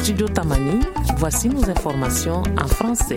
Studio Tamani, voici nos informations en français.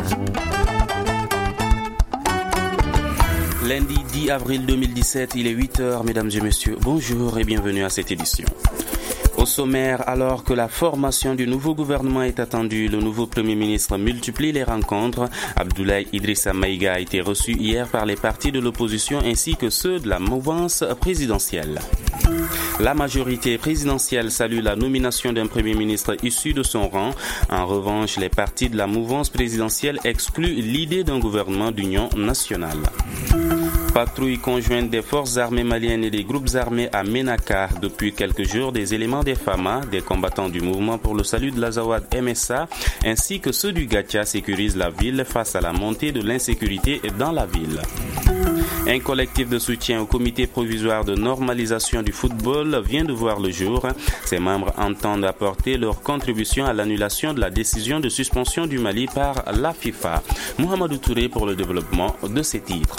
Lundi 10 avril 2017, il est 8h, mesdames et messieurs. Bonjour et bienvenue à cette édition. Au sommaire, alors que la formation du nouveau gouvernement est attendue, le nouveau Premier ministre multiplie les rencontres. Abdoulaye Idrissa Maïga a été reçu hier par les partis de l'opposition ainsi que ceux de la mouvance présidentielle. La majorité présidentielle salue la nomination d'un Premier ministre issu de son rang. En revanche, les partis de la mouvance présidentielle excluent l'idée d'un gouvernement d'union nationale. Patrouille conjointe des forces armées maliennes et des groupes armés à Ménaka. Depuis quelques jours, des éléments des FAMA, des combattants du mouvement pour le salut de l'Azawad MSA, ainsi que ceux du Gatia sécurisent la ville face à la montée de l'insécurité dans la ville. Un collectif de soutien au comité provisoire de normalisation du football vient de voir le jour. Ses membres entendent apporter leur contribution à l'annulation de la décision de suspension du Mali par la FIFA. Mohamedou Touré pour le développement de ces titres.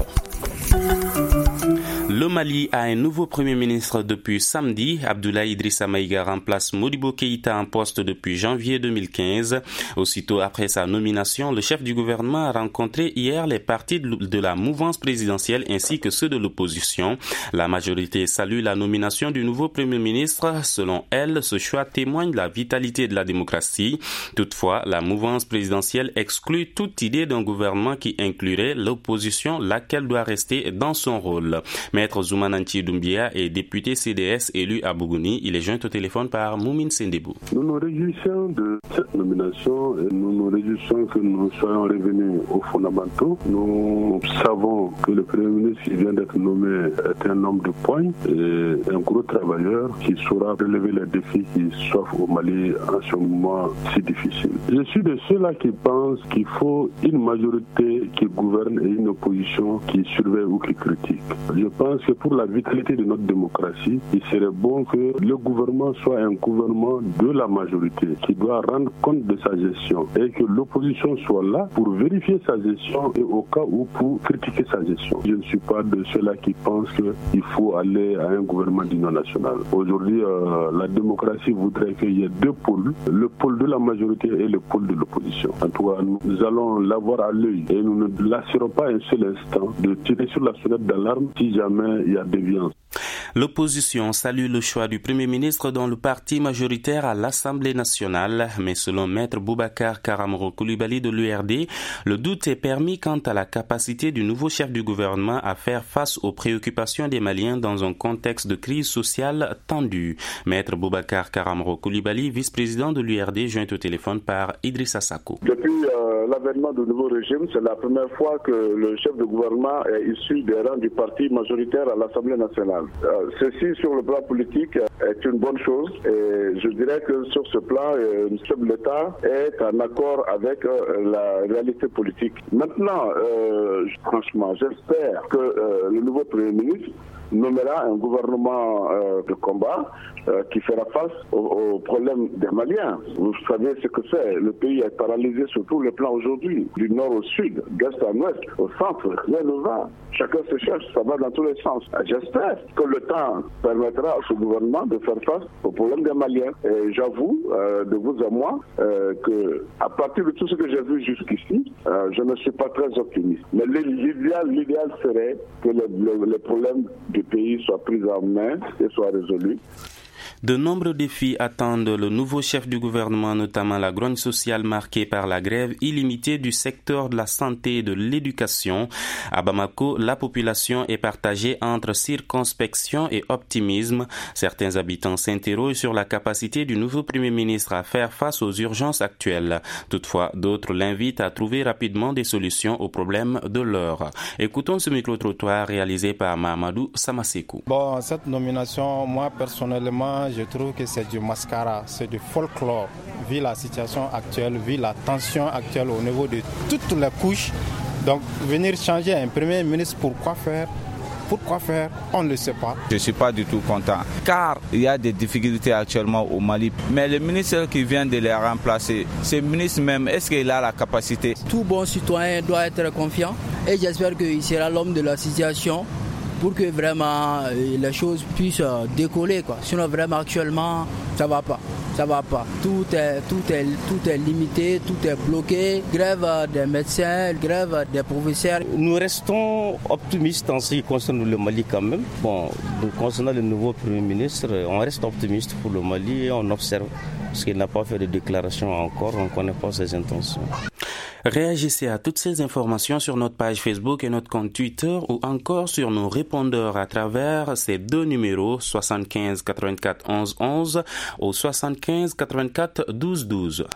Le Mali a un nouveau Premier ministre depuis samedi. Abdoulaye Idrissa Maïga remplace Modibo Keïta en poste depuis janvier 2015. Aussitôt après sa nomination, le chef du gouvernement a rencontré hier les partis de la mouvance présidentielle ainsi que ceux de l'opposition. La majorité salue la nomination du nouveau Premier ministre. Selon elle, ce choix témoigne de la vitalité de la démocratie. Toutefois, la mouvance présidentielle exclut toute idée d'un gouvernement qui inclurait l'opposition, laquelle doit rester dans son rôle. Maître Zoumananti Doumbia est député CDS élu à Bougouni. Il est joint au téléphone par Moumine Sendebou. Nous nous réjouissons de cette nomination et nous nous réjouissons que nous soyons revenus aux fondamentaux. Nous savons que le Premier ministre qui vient d'être nommé est un homme de poigne et un gros travailleur qui saura relever les défis qui s'offrent au Mali en ce moment si difficile. Je suis de ceux-là qui pensent qu'il faut une majorité qui gouverne et une opposition qui surveille ou qui critique. Je pense que pour la vitalité de notre démocratie, il serait bon que le gouvernement soit un gouvernement de la majorité qui doit rendre compte de sa gestion et que l'opposition soit là pour vérifier sa gestion et au cas où pour critiquer sa gestion. Je ne suis pas de ceux-là qui pensent qu'il faut aller à un gouvernement d'union nationale. Aujourd'hui, la démocratie voudrait qu'il y ait deux pôles, le pôle de la majorité et le pôle de l'opposition. En tout cas, nous allons l'avoir à l'œil et nous ne lâcherons pas un seul instant de tirer sur la sonnette d'alarme si jamais il y a déviance. L'opposition salue le choix du Premier ministre dans le parti majoritaire à l'Assemblée nationale, mais selon Maître Boubacar Karamoro Koulibaly de l'URD, le doute est permis quant à la capacité du nouveau chef du gouvernement à faire face aux préoccupations des Maliens dans un contexte de crise sociale tendue. Maître Boubacar Karamoro Koulibaly, vice-président de l'URD, joint au téléphone par Idrissa Sako. Depuis l'avènement du nouveau régime, c'est la première fois que le chef de gouvernement est issu des rangs du parti majoritaire à l'Assemblée nationale. Ceci, sur le plan politique, est une bonne chose et je dirais que sur ce plan, le chef de l'État est en accord avec la réalité politique. Maintenant, franchement, j'espère que le nouveau Premier ministre nommera un gouvernement de combat qui fera face aux problèmes des Maliens. Vous savez ce que c'est. Le pays est paralysé sur tous les plans aujourd'hui, du nord au sud, d'est en ouest, au centre. Rien ne va. Chacun se cherche, ça va dans tous les sens. J'espère que le temps permettra à ce gouvernement de faire face aux problèmes des Maliens. Et j'avoue, de vous à moi, que à partir de tout ce que j'ai vu jusqu'ici, je ne suis pas très optimiste. Mais l'idéal serait que les problèmes du pays soient pris en main et soient résolus. De nombreux défis attendent le nouveau chef du gouvernement, notamment la grogne sociale marquée par la grève illimitée du secteur de la santé et de l'éducation. À Bamako, la population est partagée entre circonspection et optimisme. Certains habitants s'interrogent sur la capacité du nouveau Premier ministre à faire face aux urgences actuelles. Toutefois, d'autres l'invitent à trouver rapidement des solutions aux problèmes de l'heure. Écoutons ce micro-trottoir réalisé par Mahamadou Samasekou. Bon, cette nomination, moi personnellement, je trouve que c'est du mascara, c'est du folklore, vu la situation actuelle, vu la tension actuelle au niveau de toutes les couches. Donc, venir changer un Premier ministre, pourquoi faire ? On ne le sait pas. Je ne suis pas du tout content, car il y a des difficultés actuellement au Mali. Mais le ministre qui vient de les remplacer, ce ministre même, est-ce qu'il a la capacité ? Tout bon citoyen doit être confiant et j'espère qu'il sera l'homme de la situation pour que vraiment les choses puissent décoller, quoi. Sinon vraiment actuellement ça ne va pas. ça va pas. Tout est limité, tout est bloqué. Grève des médecins, grève des professeurs. Nous restons optimistes en ce qui concerne le Mali quand même. Bon, concernant le nouveau Premier ministre, on reste optimiste pour le Mali et on observe parce qu'il n'a pas fait de déclaration encore, on ne connaît pas ses intentions. Réagissez à toutes ces informations sur notre page Facebook et notre compte Twitter ou encore sur nos répondeurs à travers ces deux numéros 75 84 11 11 ou 75 84 12 12.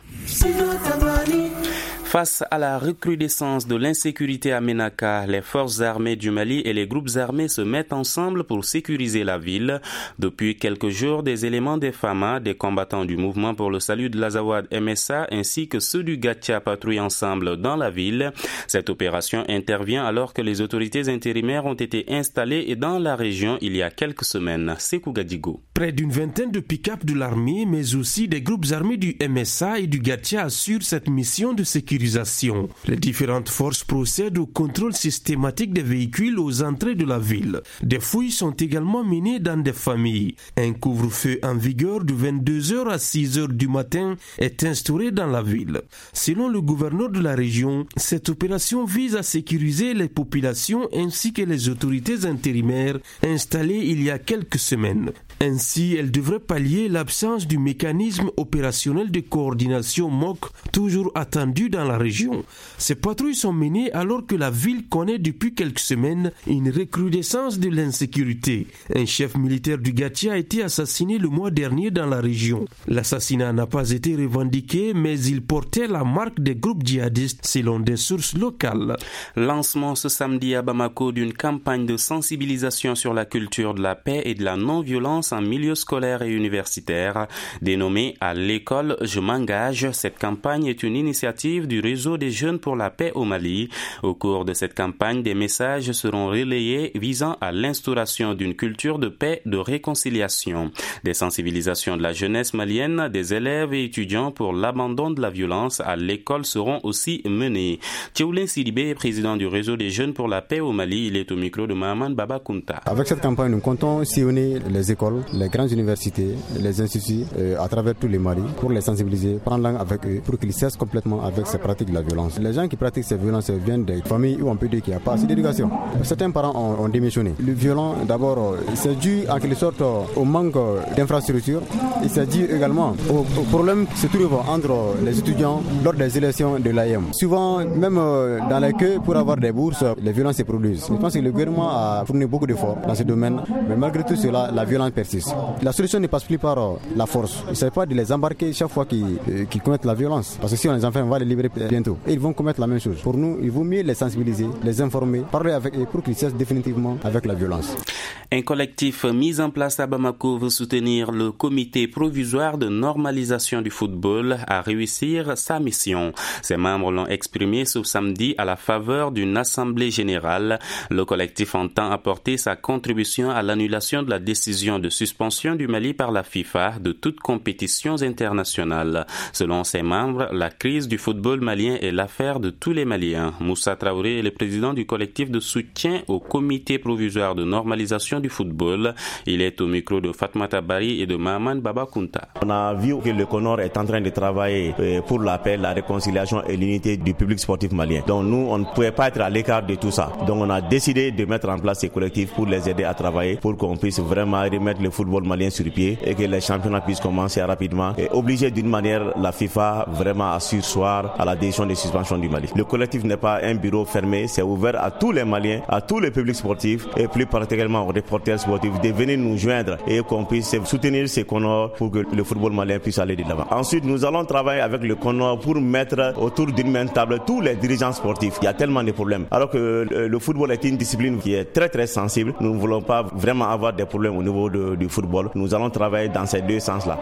Face à la recrudescence de l'insécurité à Ménaka, les forces armées du Mali et les groupes armés se mettent ensemble pour sécuriser la ville. Depuis quelques jours, des éléments des FAMA, des combattants du mouvement pour le salut de l'Azawad MSA, ainsi que ceux du Gatia patrouillent ensemble dans la ville. Cette opération intervient alors que les autorités intérimaires ont été installées dans la région il y a quelques semaines. Sekou Gadigo. Près d'une vingtaine de pick-up de l'armée, mais aussi des groupes armés du MSA et du Gatia assurent cette mission de sécurité. Les différentes forces procèdent au contrôle systématique des véhicules aux entrées de la ville. Des fouilles sont également menées dans des familles. Un couvre-feu en vigueur de 22h à 6h du matin est instauré dans la ville. Selon le gouverneur de la région, cette opération vise à sécuriser les populations ainsi que les autorités intérimaires installées il y a quelques semaines. Ainsi, elle devrait pallier l'absence du mécanisme opérationnel de coordination MOC toujours attendu dans la région. Ces patrouilles sont menées alors que la ville connaît depuis quelques semaines une recrudescence de l'insécurité. Un chef militaire du Gatia a été assassiné le mois dernier dans la région. L'assassinat n'a pas été revendiqué, mais il portait la marque des groupes djihadistes selon des sources locales. Lancement ce samedi à Bamako d'une campagne de sensibilisation sur la culture de la paix et de la non-violence en milieu scolaire et universitaire. Dénommée à l'école Je m'engage, cette campagne est une initiative du réseau des jeunes pour la paix au Mali. Au cours de cette campagne, des messages seront relayés visant à l'instauration d'une culture de paix, de réconciliation. Des sensibilisations de la jeunesse malienne, des élèves et étudiants pour l'abandon de la violence à l'école seront aussi menées. Théoulin Sidibé est président du réseau des jeunes pour la paix au Mali. Il est au micro de Mahaman Baba Kunta. Avec cette campagne, nous comptons sillonner les écoles, les grandes universités, les instituts à travers tous les Mali pour les sensibiliser, prendre langue avec eux pour qu'ils cessent complètement avec ces pratiques de la violence. Les gens qui pratiquent ces violences viennent des familles où on peut dire qu'il n'y a pas assez d'éducation. Certains parents ont démissionné. Le violent, d'abord, c'est dû en quelque sorte au manque d'infrastructures. Il s'est dû également au problème qui se trouve entre les étudiants lors des élections de l'AEM. Souvent, même dans les queues pour avoir des bourses, les violences se produisent. Je pense que le gouvernement a fourni beaucoup d'efforts dans ce domaine, mais malgré tout cela, la violence persiste. La solution ne passe plus par la force. Il ne s'agit pas de les embarquer chaque fois qu'ils commettent la violence. Parce que si on les enferme, on va les libérer bientôt. Et ils vont commettre la même chose. Pour nous, il vaut mieux les sensibiliser, les informer, parler avec eux pour qu'ils cessent définitivement avec la violence. Un collectif mis en place à Bamako veut soutenir le comité provisoire de normalisation du football à réussir sa mission. Ses membres l'ont exprimé ce samedi à la faveur d'une assemblée générale. Le collectif entend apporter sa contribution à l'annulation de la décision de suspension du Mali par la FIFA de toutes compétitions internationales. Selon ses membres, la crise du football malien est l'affaire de tous les Maliens. Moussa Traoré est le président du collectif de soutien au comité provisoire de normalisation du football. Il est au micro de Fatmata Bari et de Mahaman Baba Kunta. On a vu que le CONOR est en train de travailler pour la paix, la réconciliation et l'unité du public sportif malien. Donc nous, on ne pouvait pas être à l'écart de tout ça. Donc on a décidé de mettre en place ces collectifs pour les aider à travailler, pour qu'on puisse vraiment remettre le football malien sur pied et que les championnats puissent commencer rapidement et obliger d'une manière la FIFA vraiment à surseoir à la décision de suspension du Mali. Le collectif n'est pas un bureau fermé, c'est ouvert à tous les Maliens, à tous les publics sportifs et plus particulièrement aux reporters sportifs de venir nous joindre et qu'on puisse soutenir ces CONOR pour que le football malien puisse aller de l'avant. Ensuite, nous allons travailler avec le CONOR pour mettre autour d'une même table tous les dirigeants sportifs. Il y a tellement de problèmes. Alors que le football est une discipline qui est très très sensible, nous ne voulons pas vraiment avoir des problèmes au niveau du football. Nous allons travailler dans ces deux sens-là.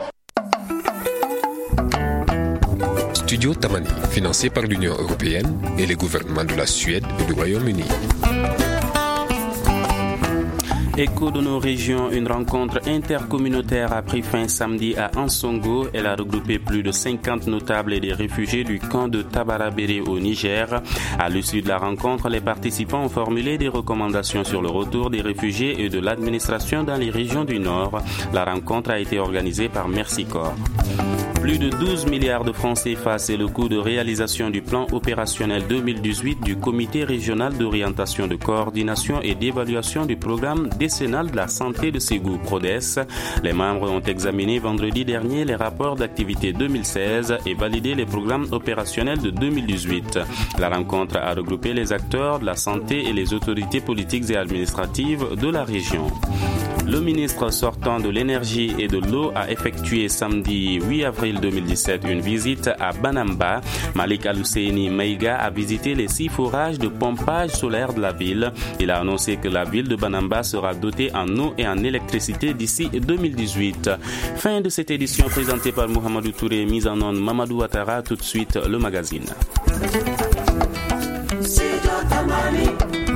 Studio Tamani, financé par l'Union européenne et les gouvernements de la Suède et du Royaume-Uni. Écho de nos régions, une rencontre intercommunautaire a pris fin samedi à Ansongo. Elle a regroupé plus de 50 notables et des réfugiés du camp de Tabarabéré au Niger. À l'issue de la rencontre, les participants ont formulé des recommandations sur le retour des réfugiés et de l'administration dans les régions du Nord. La rencontre a été organisée par Mercy Corps. Plus de 12 milliards de francs CFA, c'est le coût de réalisation du plan opérationnel 2018 du Comité régional d'orientation, de coordination et d'évaluation du programme décennal de la santé de Ségou, PRODES. Les membres ont examiné vendredi dernier les rapports d'activité 2016 et validé les programmes opérationnels de 2018. La rencontre a regroupé les acteurs de la santé et les autorités politiques et administratives de la région. Le ministre sortant de l'énergie et de l'eau a effectué samedi 8 avril 2017 une visite à Banamba. Malik Al-Husseini Maïga a visité les 6 forages de pompage solaire de la ville. Il a annoncé que la ville de Banamba sera dotée en eau et en électricité d'ici 2018. Fin de cette édition présentée par Mohamedou Touré, mise en onde Mamadou Ouattara. Tout de suite, le magazine.